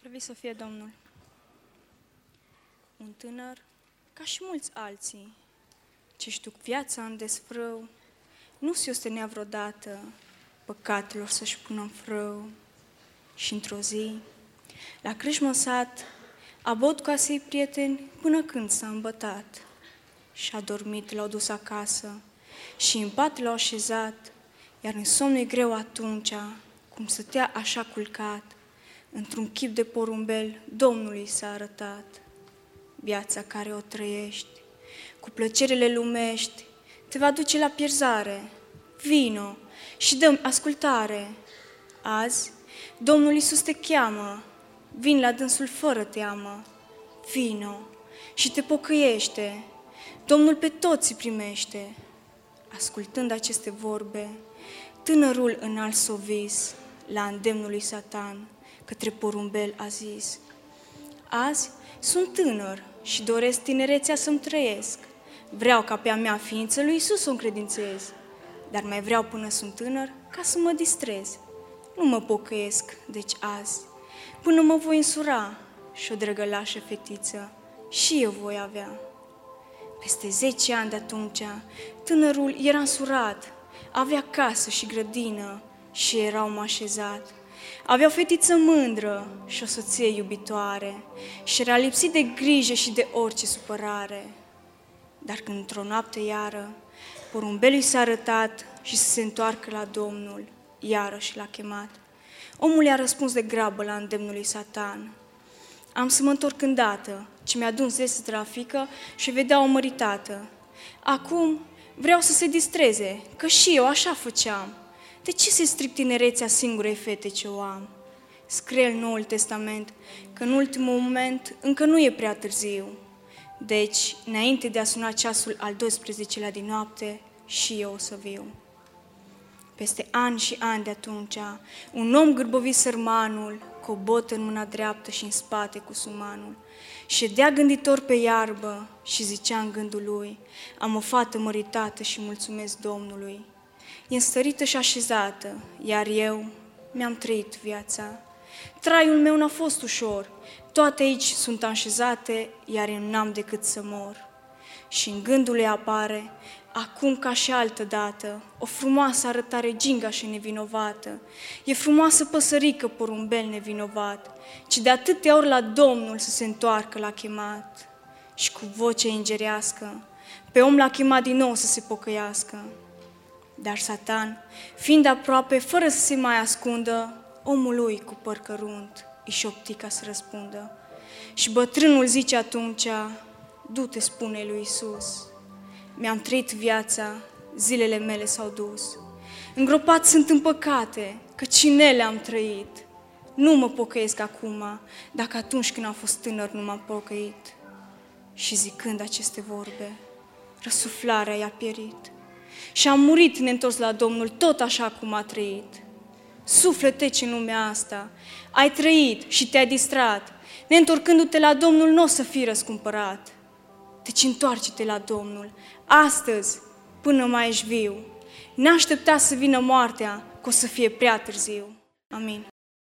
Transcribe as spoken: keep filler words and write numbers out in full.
Slăvit să fie Domnul! Un tânăr, ca și mulți alții, ce-și duc viața în desfrâu, nu se ostenea vreodată păcatelor să-și pună în frâu. Și într-o zi, la crâșmă în sat, a băut cu asei prieteni până când s-a îmbătat. Și-a dormit, l-au dus acasă și în pat l-au așezat, iar în somn greu atunci, cum stătea așa culcat, într-un chip de porumbel, Domnului s-a arătat. Viața care o trăiești, cu plăcerile lumești, te va duce la pierzare. Vino și dă-mi ascultare. Azi, Domnul Iisus te cheamă, vin la dânsul fără teamă. Vino și te pocăiește, Domnul pe toți îi primește. Ascultând aceste vorbe, tânărul înalt s-o vis, la îndemnul lui Satan, către porumbel a zis: azi sunt tânăr și doresc tinerețea să-mi trăiesc. Vreau ca pe a mea ființă lui Iisus să o încredințez, dar mai vreau până sunt tânăr ca să mă distrez. Nu mă pocăiesc, deci azi, până mă voi însura și o drăgălașă fetiță și eu voi avea. Peste zece ani de atunci, tânărul era însurat, avea casă și grădină și era om așezat. Avea o fetiță mândră și o soție iubitoare și era lipsit de grijă și de orice supărare. Dar când într-o noapte iară, porumbelul s-a arătat și să se întoarcă la Domnul, iarăși l-a chemat. Omul i-a răspuns de grabă la îndemnul lui Satan: am să mă întorc îndată, ce mi-a adus zesă de la fică și vedea o măritată. Acum vreau să se distreze, că și eu așa făceam. De ce se stric tinerețea singurei fete ce o am? Scrie în Noul Testament că în ultimul moment încă nu e prea târziu. Deci, înainte de a suna ceasul al doisprezecelea din noapte, și eu o să viu. Peste ani și ani de atunci, un om gârbovit sărmanul, cu o botă în mâna dreaptă și în spate cu sumanul, ședea gânditor pe iarbă și zicea în gândul lui: am o fată măritată și mulțumesc Domnului. E înstărită și așezată, iar eu mi-am trăit viața. Traiul meu n-a fost ușor, toate aici sunt așezate, iar eu n-am decât să mor. Și în gândul ei apare, acum ca și altădată, o frumoasă arătare ginga și nevinovată. E frumoasă păsărică, porumbel nevinovat, ci de atâtea ori la Domnul să se întoarcă l-a chemat. Și cu voce îngerească, pe om l-a chemat din nou să se pocăiască. Dar Satan, fiind aproape, fără să se mai ascundă, omul lui cu păr cărunt îi șopti ca să răspundă. Și bătrânul zice atunci: du-te, spune lui Iisus, mi-am trăit viața, zilele mele s-au dus. Îngropat sunt în păcate, că cine le-am trăit. Nu mă pocăiesc acum, dacă atunci când am fost tânăr nu m-am pocăit. Și zicând aceste vorbe, răsuflarea i-a pierit. Și a murit neîntors la Domnul, tot așa cum a trăit. Suflete ce în lumea asta ai trăit și te-ai distrat, neîntorcându-te la Domnul nu o să fii răscumpărat. Deci întoarce-te la Domnul, astăzi, până mai ești viu. N-aștepta să vină moartea, că o să fie prea târziu. Amin.